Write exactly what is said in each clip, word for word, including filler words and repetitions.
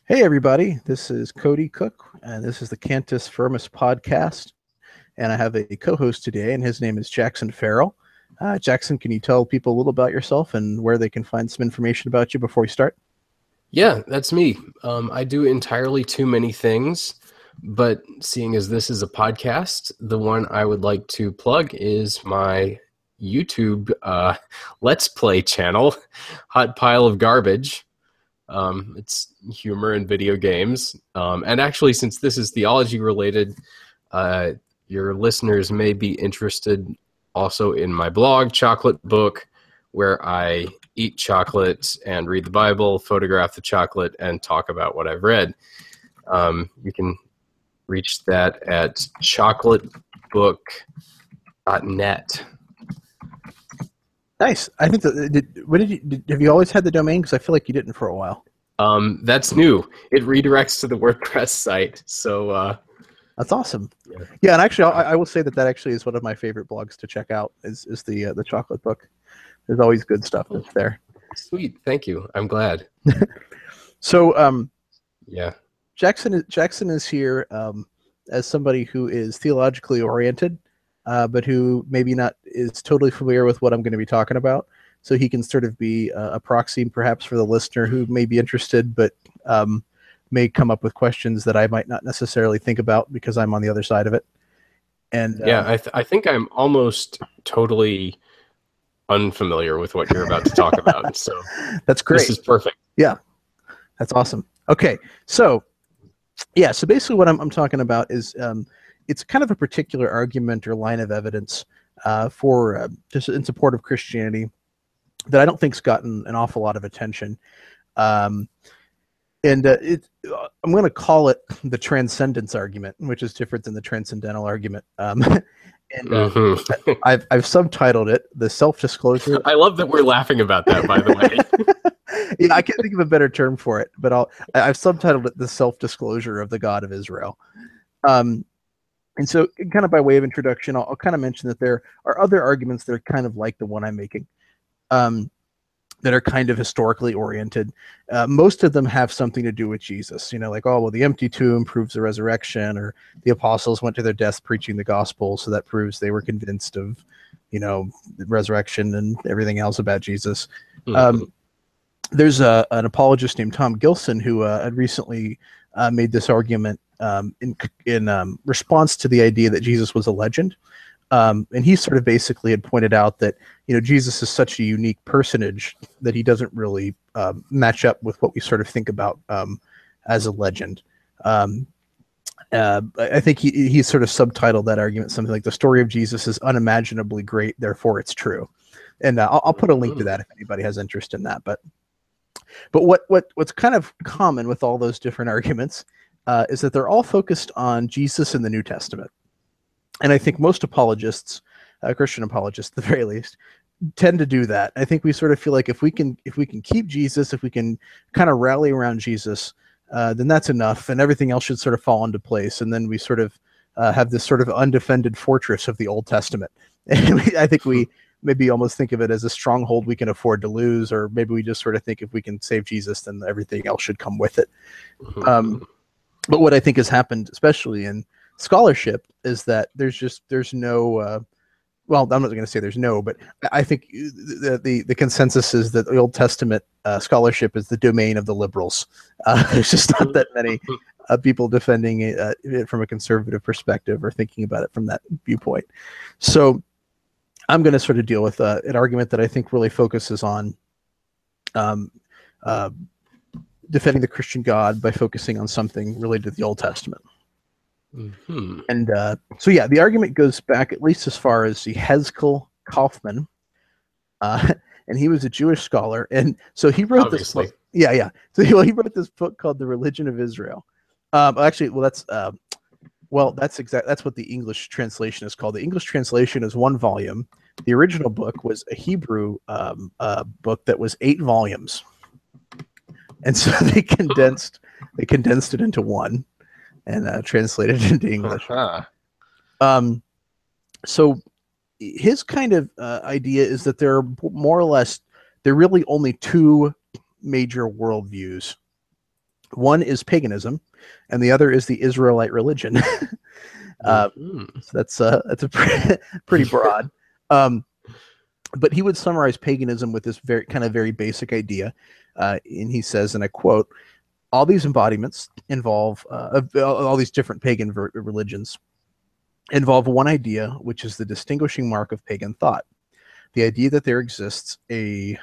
Hey, everybody. This is Cody Cook, and this is the Cantus Firmus podcast. And I have a co host today, and his name is Jackson Farrell. Uh, Jackson, can you tell people a little about yourself and where they can find some information about you before we start? Yeah, that's me. Um, I do entirely too many things, but seeing as this is a podcast, the one I would like to plug is my YouTube uh, Let's Play channel, Hot Pile of Garbage. Um, it's humor and video games. Um, and actually, since this is theology related, uh, your listeners may be interested also in my blog, Chocolate Book, where I eat chocolate and read the Bible, photograph the chocolate, and talk about what I've read. Um, you can reach that at chocolate book dot net. Nice. I think that did, what did you did, have you always had the domain? Because I feel like you didn't for a while. Um, that's new. It redirects to the WordPress site. So uh, that's awesome. Yeah, yeah and actually, I, I will say that that actually is one of my favorite blogs to check out. Is is the uh, the Chocolate Book. There's always good stuff that's there. Sweet, thank you. I'm glad. so, um, yeah, Jackson is Jackson is here um, as somebody who is theologically oriented. Uh, but who maybe not is totally familiar with what I'm going to be talking about. So he can sort of be a, a proxy perhaps for the listener who may be interested, but um, may come up with questions that I might not necessarily think about because I'm on the other side of it. And yeah, uh, I, th- I think I'm almost totally unfamiliar with what you're about to talk about. So that's great. This is perfect. Yeah, that's awesome. Okay, so yeah, so basically what I'm, I'm talking about is um, it's kind of a particular argument or line of evidence uh, for uh, just in support of Christianity that I don't think's gotten an awful lot of attention. Um, and uh, it, I'm going to call it the transcendence argument, which is different than the transcendental argument. Um, and uh, mm-hmm. I've, I've subtitled it the self-disclosure. I love that we're laughing about that, by the way. Yeah, I can't think of a better term for it, but I'll, I've subtitled it the self-disclosure of the God of Israel. Um, And so kind of by way of introduction, I'll, I'll kind of mention that there are other arguments that are kind of like the one I'm making um, that are kind of historically oriented. Uh, most of them have something to do with Jesus, you know, like, oh, well, the empty tomb proves the resurrection, or the apostles went to their death preaching the gospel, so that proves they were convinced of, you know, the resurrection and everything else about Jesus. Mm-hmm. Um, there's a, an apologist named Tom Gilson who uh, had recently uh, made this argument Um, in in um, response to the idea that Jesus was a legend. Um, and he sort of basically had pointed out that, you know, Jesus is such a unique personage that he doesn't really uh, match up with what we sort of think about um, as a legend. Um, uh, I think he, he sort of subtitled that argument something like the story of Jesus is unimaginably great, therefore it's true. And uh, I'll, I'll put a link to that if anybody has interest in that. But but what what what's kind of common with all those different arguments Uh, is that they're all focused on Jesus in the New Testament. And I think most apologists, uh, Christian apologists at the very least, tend to do that. I think we sort of feel like if we can if we can keep Jesus, if we can kind of rally around Jesus, uh, then that's enough, and everything else should sort of fall into place. And then we sort of uh, have this sort of undefended fortress of the Old Testament. And we, I think we maybe almost think of it as a stronghold we can afford to lose, or maybe we just sort of think if we can save Jesus, then everything else should come with it. Um, But what I think has happened, especially in scholarship, is that there's just there's no. Uh, well, I'm not going to say there's no, but I think the the, the consensus is that the Old Testament uh, scholarship is the domain of the liberals. Uh, there's just not that many uh, people defending it, uh, it from a conservative perspective or thinking about it from that viewpoint. So I'm going to sort of deal with uh, an argument that I think really focuses on. Um, uh, defending the Christian God by focusing on something related to the Old Testament. Mm-hmm. And uh, so, yeah, the argument goes back at least as far as Yehezkel Kaufman, uh, and he was a Jewish scholar, and so he wrote Obviously. this book. Yeah, yeah. So he, well, he wrote this book called The Religion of Israel. Um, actually, well, that's uh, well, that's exact. That's what the English translation is called. The English translation is one volume. The original book was a Hebrew um, uh, book that was eight volumes. And so they condensed they condensed it into one and uh, translated it into English. Uh-huh. Um, so his kind of uh, idea is that there are more or less, there are really only two major worldviews One is paganism, and the other is the Israelite religion. uh, Mm-hmm. so that's uh, that's a pretty, pretty broad. Um, but he would summarize paganism with this very kind of very basic idea, uh, and he says, and I quote: "All these embodiments involve uh, all these different pagan ver- religions involve one idea, which is the distinguishing mark of pagan thought: the idea that there exists a."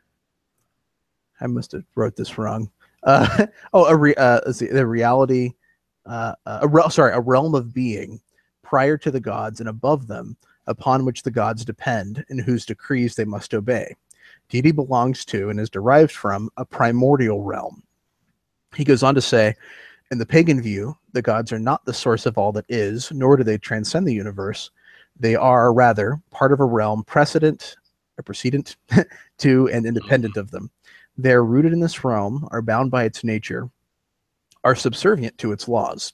I must have wrote this wrong. Uh, oh, a re, uh, the reality, uh, a re- sorry, a realm of being prior to the gods and above them, upon which the gods depend and whose decrees they must obey. Deity belongs to and is derived from a primordial realm. He goes on to say, in the pagan view, the gods are not the source of all that is, nor do they transcend the universe. They are, rather, part of a realm precedent, or precedent to and independent of them. They are rooted in this realm, are bound by its nature, are subservient to its laws.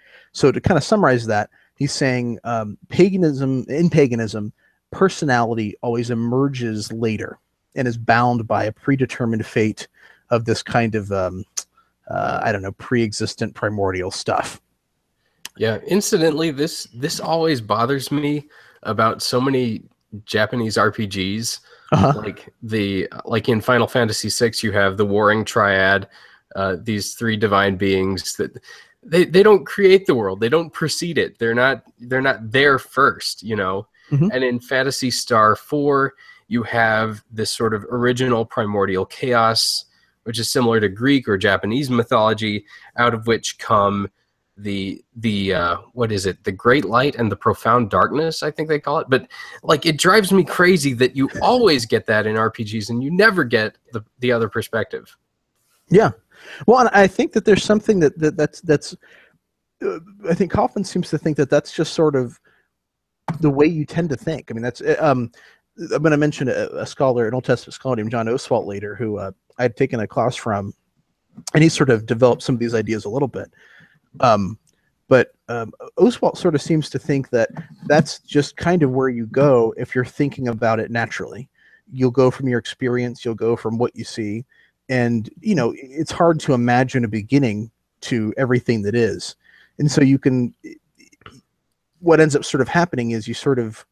So to kind of summarize that, he's saying um, paganism, in paganism, personality always emerges later and is bound by a predetermined fate of this kind of, um, uh, I don't know, pre-existent primordial stuff. Yeah, incidentally, this this always bothers me about so many Japanese R P Gs. Uh-huh. Like the like in Final Fantasy six, you have the warring triad, uh, these three divine beings that they, they don't create the world, they don't precede it. They're not they're not there first, you know. Mm-hmm. And in Phantasy Star four, you have this sort of original primordial chaos, which is similar to Greek or Japanese mythology, out of which come the the uh what is it the great light and the profound darkness, I think they call it. But like, it drives me crazy that you always get that in R P Gs and you never get the the other perspective. Yeah, well, and I think that there's something that, that that's that's uh, I think Kaufman seems to think that that's just sort of the way you tend to think. I mean, that's um I'm going to mention a, a scholar, an Old Testament scholar named John Oswalt later, who uh, I had taken a class from, and he sort of developed some of these ideas a little bit. Um, but um, Oswalt sort of seems to think that that's just kind of where you go if you're thinking about it naturally. You'll go from your experience, you'll go from what you see, and you know it's hard to imagine a beginning to everything that is. And so you can, what ends up sort of happening is you sort of,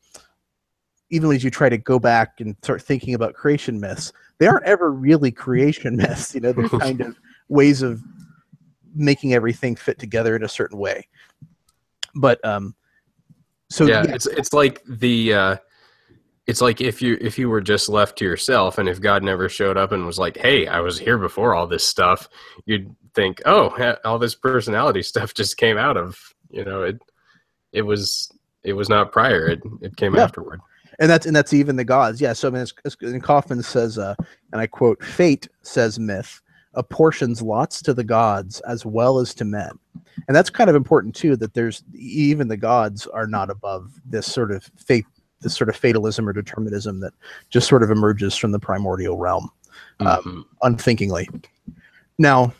even as you try to go back and start thinking about creation myths, they aren't ever really creation myths. You know, they're kind of ways of making everything fit together in a certain way. But um so yeah, yeah. it's it's like the uh it's like if you if you were just left to yourself, and if God never showed up and was like, hey, I was here before all this stuff, you'd think, oh, all this personality stuff just came out of, you know, it it was it was not prior, it it came yeah. afterward. And that's and that's even the gods. Yeah. So I mean, it's, it's, and Kaufman says, uh, and I quote, "Fate," says myth, "apportions lots to the gods as well as to men." And that's kind of important too, that there's even the gods are not above this sort of fate, this sort of fatalism or determinism that just sort of emerges from the primordial realm, um, mm-hmm. unthinkingly. Now,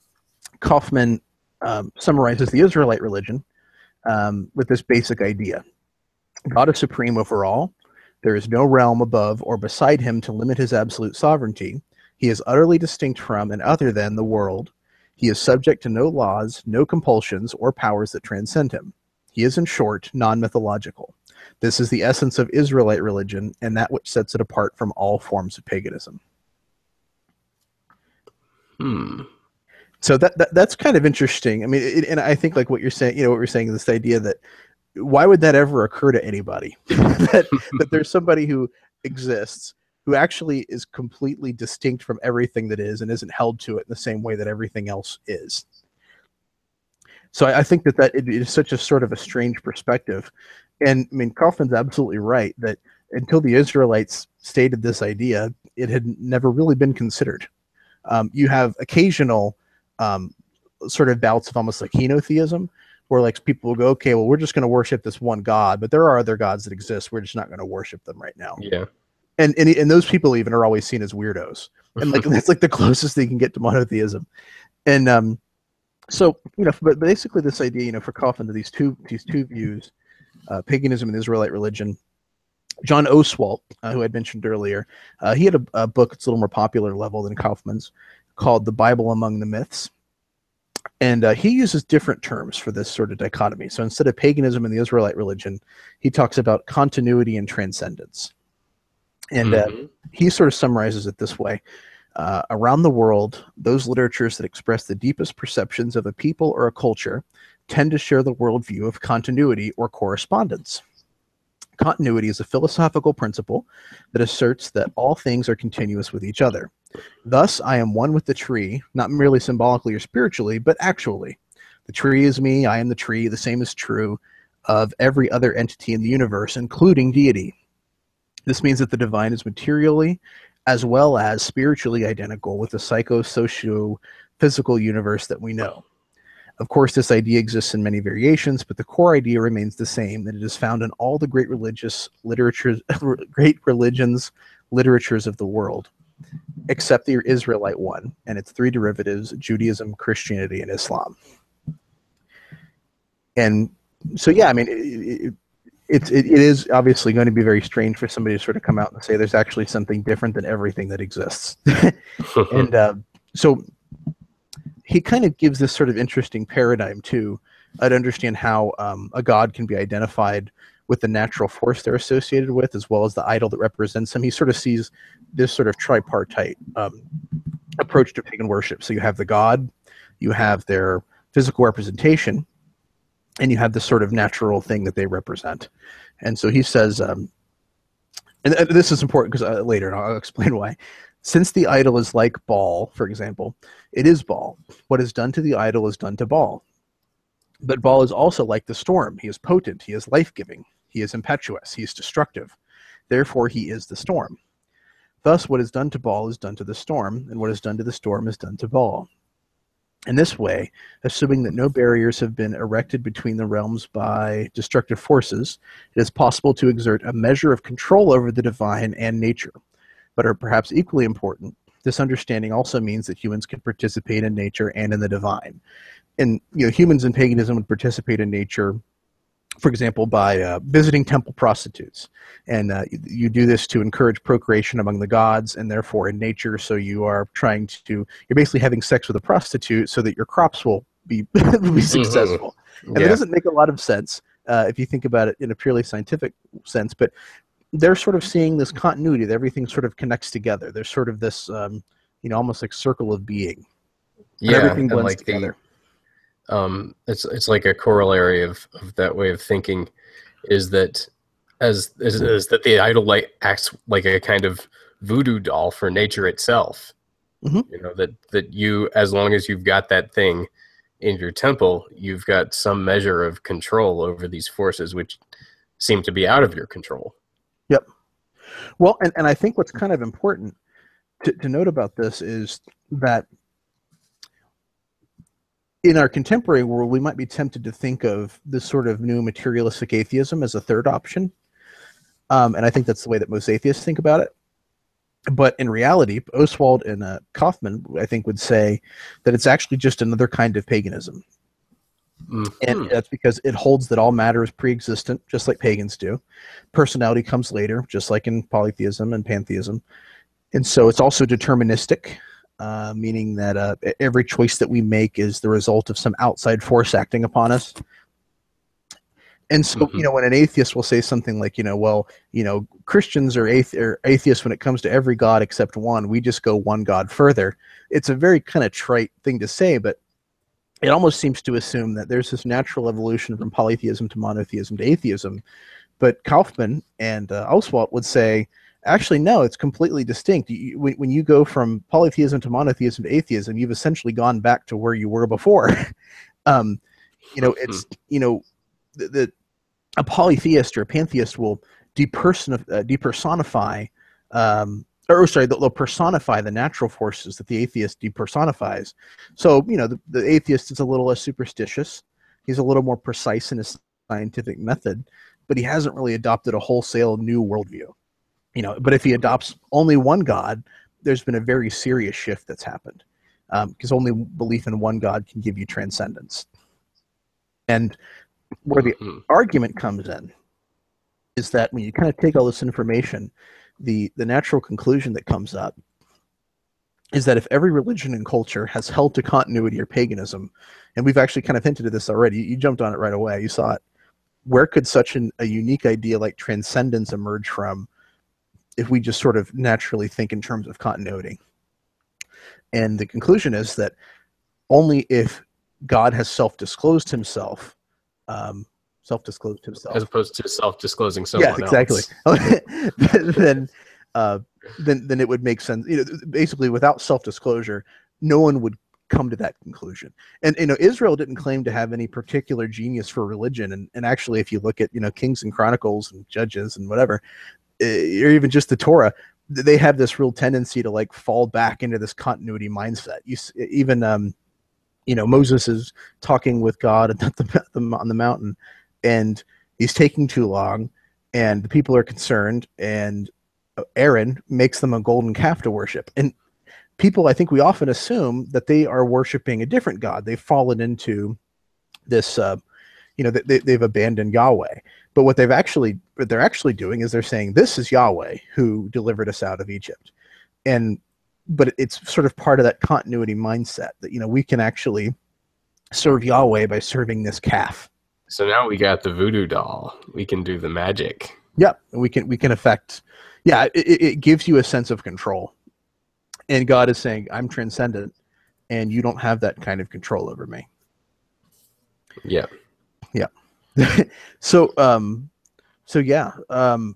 Kaufman um, summarizes the Israelite religion um, with this basic idea: God is supreme over all. There is no realm above or beside him to limit his absolute sovereignty. He is utterly distinct from and other than the world. He is subject to no laws, no compulsions, or powers that transcend him. He is, in short, non-mythological. This is the essence of Israelite religion, and that which sets it apart from all forms of paganism. Hmm. So that, that that's kind of interesting. I mean, it, and I think like what you're saying, you know, what you're saying, this idea that why would that ever occur to anybody? that, that there's somebody who exists who actually is completely distinct from everything that is and isn't held to it in the same way that everything else is. So I, I think that that it is such a sort of a strange perspective. And I mean, Kaufman's absolutely right that until the Israelites stated this idea, it had never really been considered. Um, you have occasional um, sort of bouts of almost like henotheism, where like people will go, okay, well, we're just going to worship this one God, but there are other gods that exist. We're just not going to worship them right now. Yeah. And, and and those people even are always seen as weirdos, and like that's like the closest they can get to monotheism. And um, so you know, but basically this idea, you know, for Kaufman, to these two these two views, uh, paganism and Israelite religion. John Oswalt, uh, who I mentioned earlier, uh, he had a, a book that's a little more popular level than Kaufman's, called "The Bible Among the Myths," And uh, he uses different terms for this sort of dichotomy. So instead of paganism and the Israelite religion, he talks about continuity and transcendence. And uh, Mm-hmm. he sort of summarizes it this way. Uh, around the world, those literatures that express the deepest perceptions of a people or a culture tend to share the worldview of continuity or correspondence. Continuity is a philosophical principle that asserts that all things are continuous with each other. Thus, I am one with the tree, not merely symbolically or spiritually, but actually. The tree is me, I am the tree. The same is true of every other entity in the universe, including deity. This means that the divine is materially as well as spiritually identical with the psycho-socio-physical universe that we know. Of course, this idea exists in many variations, but the core idea remains the same, that it is found in all the great religious literatures, great religions, literatures of the world, except the Israelite one and its three derivatives, Judaism, Christianity, and Islam. And so, yeah, I mean, it, it, it, it is obviously going to be very strange for somebody to sort of come out and say there's actually something different than everything that exists. and uh, so he kind of gives this sort of interesting paradigm, too, uh, to understand how um, a god can be identified with the natural force they're associated with, as well as the idol that represents him. He sort of sees this sort of tripartite um, approach to pagan worship. So you have the god, you have their physical representation, and you have this sort of natural thing that they represent. And so he says, um, and this is important because uh, later, and I'll explain why. Since the idol is like Baal, for example, it is Baal. What is done to the idol is done to Baal. But Baal is also like the storm. He is potent. He is life-giving. He is impetuous. He is destructive. Therefore, he is the storm. Thus, what is done to Baal is done to the storm, and what is done to the storm is done to Baal. In this way, assuming that no barriers have been erected between the realms by destructive forces, it is possible to exert a measure of control over the divine and nature. But are perhaps equally important, this understanding also means that humans can participate in nature and in the divine. And you know, humans in paganism would participate in nature, for example, by uh, visiting temple prostitutes. And uh, you, you do this to encourage procreation among the gods, and therefore in nature, so you are trying to, you're basically having sex with a prostitute so that your crops will be, will be successful. Mm-hmm. And Yeah. it doesn't make a lot of sense uh, if you think about it in a purely scientific sense, but they're sort of seeing this continuity that everything sort of connects together. There's sort of this, um, you know, almost like circle of being. And Yeah, everything and blends like together. the um, it's it's like a corollary of, of that way of thinking, is that as is, is that the idol like acts like a kind of voodoo doll for nature itself. Mm-hmm. You know, that that you, as long as you've got that thing in your temple, you've got some measure of control over these forces, which seem to be out of your control. Yep. Well, and, and I think what's kind of important to, to note about this is that in our contemporary world, we might be tempted to think of this sort of new materialistic atheism as a third option. Um, and I think that's the way that most atheists think about it. But in reality, Oswald and uh, Kaufman, I think, would say that it's actually just another kind of paganism. Mm-hmm. And that's because it holds that all matter is pre-existent, just like pagans do. Personality comes later, just like in polytheism and pantheism. And so it's also deterministic, uh, meaning that uh, every choice that we make is the result of some outside force acting upon us. And so, Mm-hmm. you know, when an atheist will say something like, you know, well, you know, Christians are, athe- are atheists when it comes to every God except one. We just go one God further. It's a very kind of trite thing to say, but it almost seems to assume that there's this natural evolution from polytheism to monotheism to atheism. But Kaufman and uh, Oswald would say, actually, no, it's completely distinct. You, when, when you go from polytheism to monotheism to atheism, you've essentially gone back to where you were before. um, you know, it's, you know, the, the a polytheist or a pantheist will deperson, uh, depersonify um, or sorry, they'll personify the natural forces that the atheist depersonifies. So, you know, the, the atheist is a little less superstitious. He's a little more precise in his scientific method, but he hasn't really adopted a wholesale new worldview. You know, but if he adopts only one God, there's been a very serious shift that's happened, because um, only belief in one God can give you transcendence. And where the Mm-hmm. argument comes in is that when you kind of take all this information, the the natural conclusion that comes up is that if every religion and culture has held to continuity or paganism, and we've actually kind of hinted at this already, you jumped on it right away, you saw it, where could such an, a unique idea like transcendence emerge from if we just sort of naturally think in terms of continuity? And the conclusion is that only if God has self-disclosed himself, um, self-disclosed himself, as opposed to self-disclosing someone yes, exactly. else. then, uh, then, then it would make sense. You know, basically, without self-disclosure, no one would come to that conclusion. And you know, Israel didn't claim to have any particular genius for religion. And, and actually, if you look at you know Kings and Chronicles and Judges and whatever, or even just the Torah, they have this real tendency to like fall back into this continuity mindset. You even um, you know Moses is talking with God at the, on the mountain, and he's taking too long, and the people are concerned, and Aaron makes them a golden calf to worship. And people, I think we often assume that they are worshiping a different God. They've fallen into this, uh, you know, they, they've abandoned Yahweh. But what they've actually, what they're actually doing is they're saying, this is Yahweh who delivered us out of Egypt. And, but it's sort of part of that continuity mindset that, you know, we can actually serve Yahweh by serving this calf. So now we got the voodoo doll. We can do the magic. Yeah, we can, we can affect, yeah, it, it gives you a sense of control. And God is saying, I'm transcendent, and you don't have that kind of control over me. Yeah. Yeah. so, um, so yeah, um,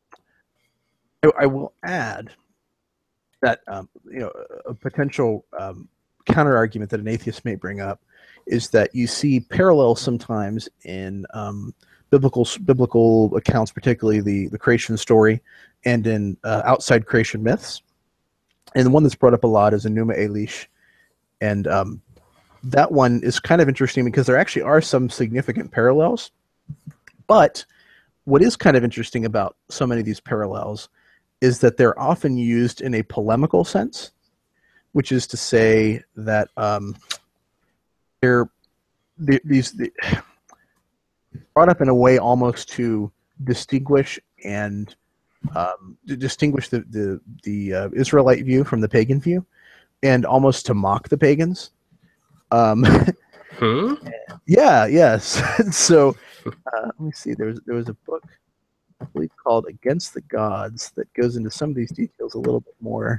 I, I will add that, um, you know, a potential um, counter argument that an atheist may bring up is that you see parallels sometimes in um, biblical biblical accounts, particularly the, the creation story, and in uh, outside creation myths. And the one that's brought up a lot is Enuma Elish. And um, that one is kind of interesting because there actually are some significant parallels. But what is kind of interesting about so many of these parallels is that they're often used in a polemical sense, which is to say that um, they're, they, these they, brought up in a way almost to distinguish and um, to distinguish the the, the uh, Israelite view from the pagan view, and almost to mock the pagans. Um, hmm? Yeah, yes. so uh, let me see. There was there was a book, I believe, called Against the Gods that goes into some of these details a little bit more.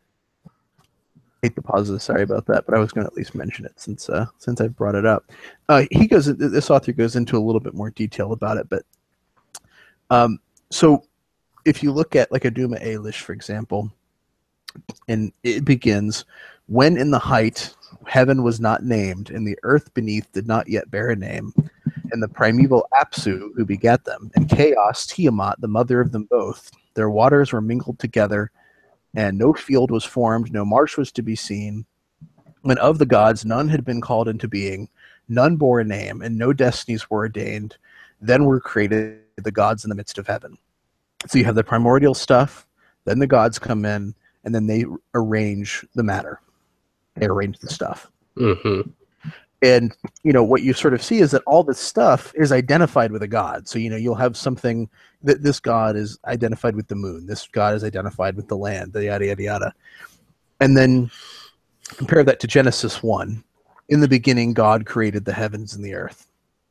I hate the pauses. Sorry about that, but I was going to at least mention it since uh, since I brought it up. Uh, he goes. This author goes into a little bit more detail about it, but um, so if you look at like Enuma Elish, for example, and it begins, when in the height heaven was not named, and the earth beneath did not yet bear a name, and the primeval Apsu who begat them, and Chaos Tiamat, the mother of them both, their waters were mingled together, and no field was formed, no marsh was to be seen. When of the gods none had been called into being, none bore a name, and no destinies were ordained, then were created the gods in the midst of heaven. So you have the primordial stuff, then the gods come in, and then they arrange the matter. They arrange the stuff. Mm-hmm. And, you know, what you sort of see is that all this stuff is identified with a god. So, you know, you'll have something that this god is identified with the moon. This god is identified with the land, the yada, yada, yada. And then compare that to Genesis one. In the beginning, God created the heavens and the earth.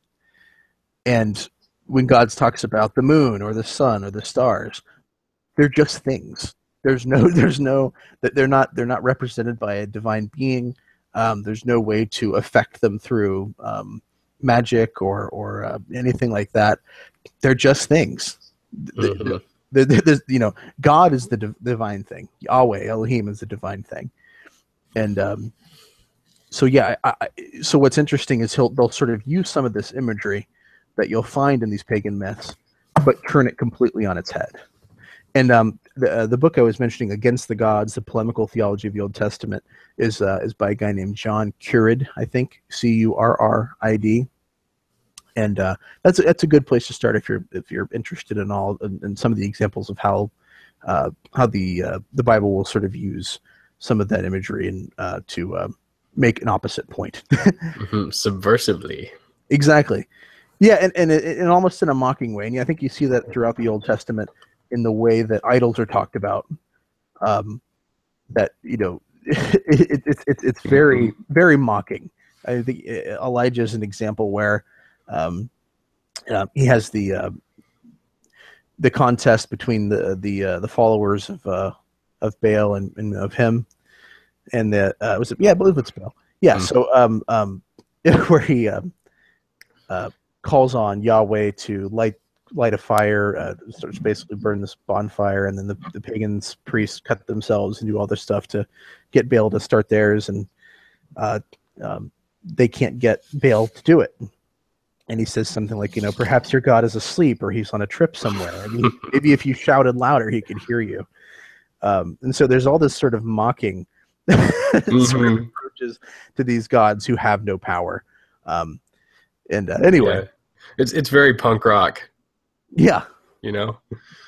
And when God talks about the moon or the sun or the stars, they're just things. There's no, there's no, that they're not, they're not represented by a divine being. Um, there's no way to affect them through um, magic or or uh, anything like that. They're just things. Mm-hmm. The, the, the, the, you know, God is the div- divine thing. Yahweh, Elohim is the divine thing. And um, so, yeah. I, I, so what's interesting is he'll they'll sort of use some of this imagery that you'll find in these pagan myths, but turn it completely on its head. And um, the uh, the book I was mentioning, Against the Gods: The Polemical Theology of the Old Testament, is uh, is by a guy named John Currid, I think, C U R R I D. And uh, that's a, that's a good place to start if you're if you're interested in all in, in some of the examples of how uh, how the uh, the Bible will sort of use some of that imagery and uh, to uh, make an opposite point. mm-hmm. Subversively. Exactly. Yeah, and and, and almost in a mocking way. And yeah, I think you see that throughout the Old Testament, in the way that idols are talked about, um, that, you know, it, it, it, it's very very mocking. I think Elijah is an example where um, uh, he has the uh, the contest between the the uh, the followers of uh, of Baal and, and of him, and the uh, was it? Yeah, I believe it's Baal. Yeah, mm-hmm. so um, um, where he um, uh, calls on Yahweh to light light a fire, uh, starts basically burn this bonfire, and then the, the pagans priests cut themselves and do all this stuff to get Baal to start theirs, and uh, um, they can't get Baal to do it. And he says something like, you know, perhaps your God is asleep or he's on a trip somewhere. I mean, maybe if you shouted louder, he could hear you. Um, and so there's all this sort of mocking mm-hmm. sort of approaches to these gods who have no power. Um, and uh, anyway, yeah. it's it's very punk rock. Yeah, you know,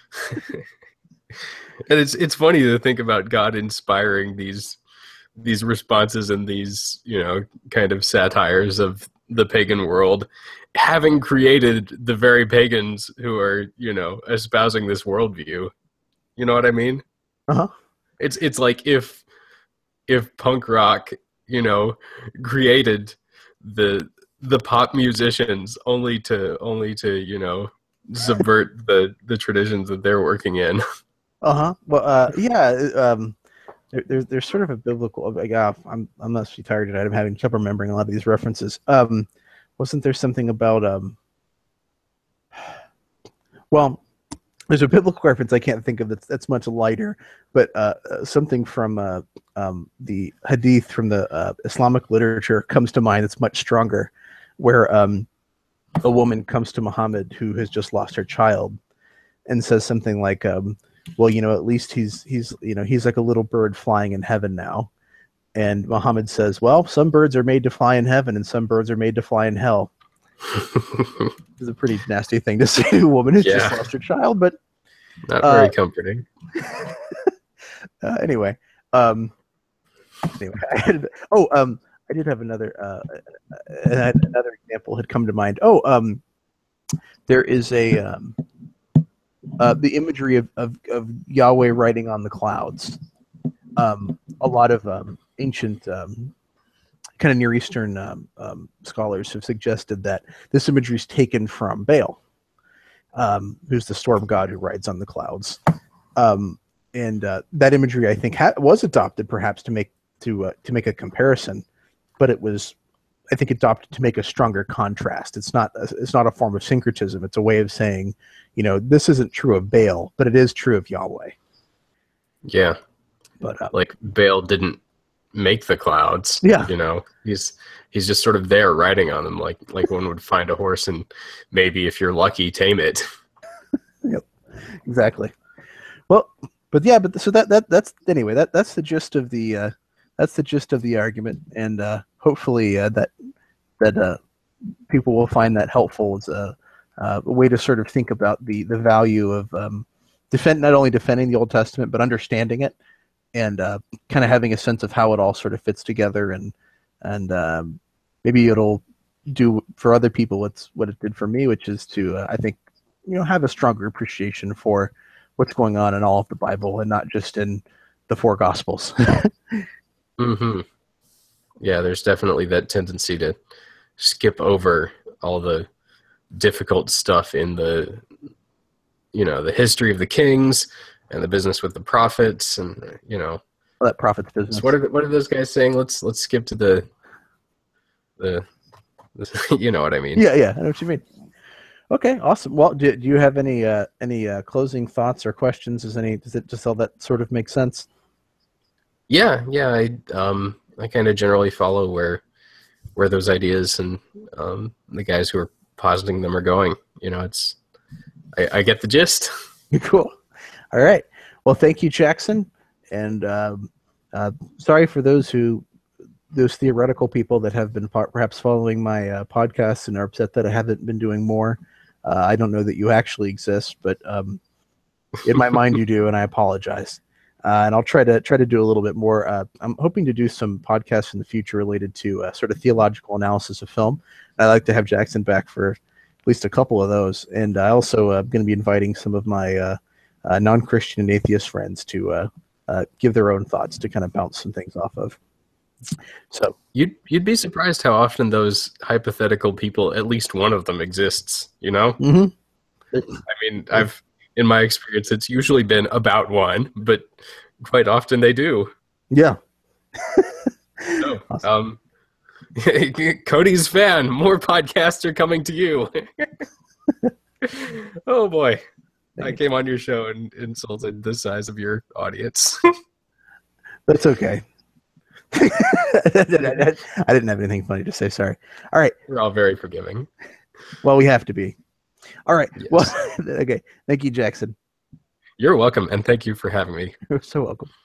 and it's it's funny to think about God inspiring these these responses and these, you know, kind of satires of the pagan world, having created the very pagans who are, you know, espousing this worldview. You know what I mean? Uh-huh. It's it's like if if punk rock, you know, created the the pop musicians only to only to, you know, subvert the the traditions that they're working in. Uh-huh. Well, uh, yeah, um, there, there's there's sort of a biblical. Like, uh, I'm I'm not too tired tonight. I'm having trouble remembering a lot of these references. Um, wasn't there something about um? Well, there's a biblical reference I can't think of that's that's much lighter, but uh, something from uh, um, the Hadith from the uh, Islamic literature comes to mind that's much stronger, where um, a woman comes to Muhammad who has just lost her child, and says something like, um, "Well, you know, at least he's he's you know he's like a little bird flying in heaven now." And Muhammad says, "Well, some birds are made to fly in heaven, and some birds are made to fly in hell." It's a pretty nasty thing to say to a woman who's yeah. just lost her child, but not very uh, comforting. uh, anyway, um, anyway, I had, oh, um, I did have another uh, another example had come to mind. Oh, um, there is a um, uh, the imagery of, of of Yahweh writing on the clouds. Um, a lot of um, ancient um, kind of Near Eastern um, um, scholars have suggested that this imagery is taken from Baal, um, who's the storm god who rides on the clouds, um, and uh, that imagery I think ha- was adopted perhaps to make to uh, to make a comparison, but it was I think adopted to make a stronger contrast. It's not a, it's not a form of syncretism. It's a way of saying, you know, this isn't true of Baal, but it is true of Yahweh. Yeah, but uh, like Baal didn't make the clouds. Yeah, you know, he's he's just sort of there riding on them, like like one would find a horse and maybe if you're lucky tame it. Yep, exactly. Well, but yeah, but so that that that's anyway that that's the gist of the uh, that's the gist of the argument, and uh, hopefully uh, that that uh, people will find that helpful as a, uh, a way to sort of think about the the value of um, defend not only defending the Old Testament but understanding it. And uh, kind of having a sense of how it all sort of fits together, and and um, maybe it'll do for other people what's what it did for me, which is to uh, I think you know have a stronger appreciation for what's going on in all of the Bible and not just in the four Gospels. Mm-hmm. Yeah, there's definitely that tendency to skip over all the difficult stuff in the you know the history of the kings. And the business with the prophets, and you know, well, that prophets business. So what are what are those guys saying? Let's let's skip to the the, the you know what I mean? Yeah, yeah, I know what you mean. Okay, awesome. Well, do, do you have any uh, any uh, closing thoughts or questions? Does any does it just all that sort of make sense? Yeah, yeah. I um I kind of generally follow where where those ideas and um, the guys who are positing them are going. You know, it's I, I get the gist. Cool. All right. Well, thank you, Jackson. And um, uh, sorry for those who, those theoretical people that have been perhaps following my uh, podcasts and are upset that I haven't been doing more. Uh, I don't know that you actually exist, but um, in my mind you do, and I apologize. Uh, and I'll try to try to do a little bit more. Uh, I'm hoping to do some podcasts in the future related to uh, sort of theological analysis of film. I'd like to have Jackson back for at least a couple of those. And I also uh, going to be inviting some of my uh, Uh, non-Christian and atheist friends to uh, uh, give their own thoughts to kind of bounce some things off of. So you'd you'd be surprised how often those hypothetical people, at least one of them exists. You know, mm-hmm. I mean, I've in my experience, it's usually been about one, but quite often they do. Yeah. so, awesome. um, Cody's fan, more podcasts are coming to you. Oh boy. I came on your show and insulted the size of your audience. That's okay. I didn't have anything funny to say. Sorry. All right. We're all very forgiving. Well, we have to be. All right. Yes. Well, okay. Thank you, Jackson. You're welcome. And thank you for having me. You're so welcome.